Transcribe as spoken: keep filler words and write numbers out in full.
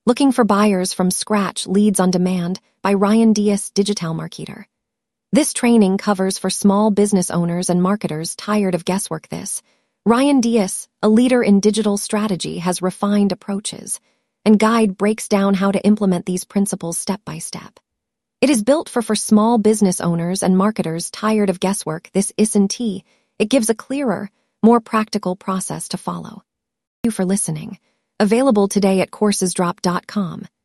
Looking for Buyers from Scratch Leads on Demand by Ryan Diaz, Digital Marketer. This training covers for small business owners and marketers tired of guesswork. This Ryan Diaz, a leader in digital strategy, has refined approaches, and guide breaks down how to implement these principles step by step. It is built for for small business owners and marketers tired of guesswork. This isn't It gives a clearer, more practical process to follow. Thank you for listening. Available today at courses drop dot com.